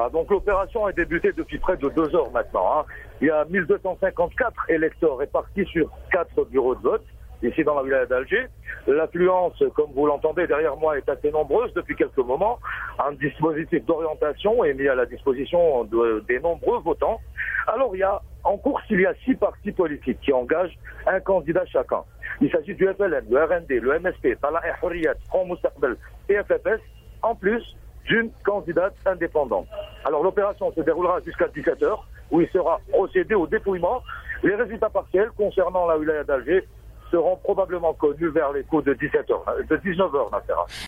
Donc l'opération a débuté depuis près de 2 heures maintenant. Il y a 1254 électeurs répartis sur 4 bureaux de vote, ici dans la wilaya d'Alger. L'affluence, comme vous l'entendez derrière moi, est assez nombreuse depuis quelques moments. Un dispositif d'orientation est mis à la disposition des nombreux votants. Alors en course, il y a 6 partis politiques qui engagent un candidat chacun. Il s'agit du FLN, le RND, le MSP, Talah et Hurriyat, Front Moustaqbal et FFS, en plus d'une candidate indépendante. Alors l'opération se déroulera jusqu'à 17h, où il sera procédé au dépouillement. Les résultats partiels concernant la wilaya d'Alger seront probablement connus vers les coups de 19h, Nassera.